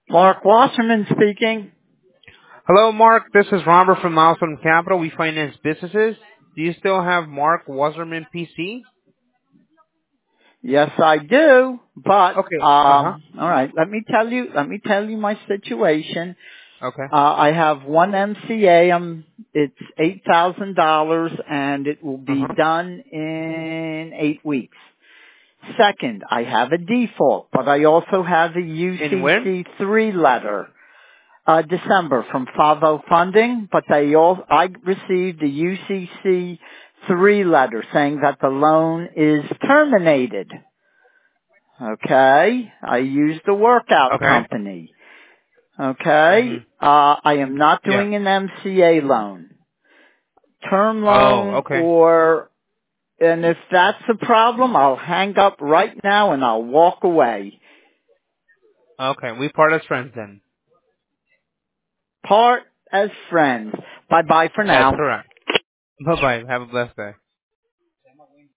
Mark Wasserman speaking. Hello, Mark. This is Robert from Milestone Capital. We finance businesses. Do you still have Mark Wasserman PC? Yes, I do. But Okay. all right. Let me tell you my situation. Okay. I have one MCA. It's $8,000, and it will be Uh-huh. done in 8 weeks. Second, I have a default, but I also have a And when? UCC3 letter. December from Favo Funding, but I received a UCC3 letter saying that the loan is terminated. Okay? I used the workout Okay. company. Okay? Mm-hmm. I am not Yeah. doing an MCA loan. Term Oh, loan okay. and if that's a problem, I'll hang up right now and I'll walk away. Okay. We part as friends then. Part as friends. Bye bye for That's now. correct. Bye-bye. Have a blessed day.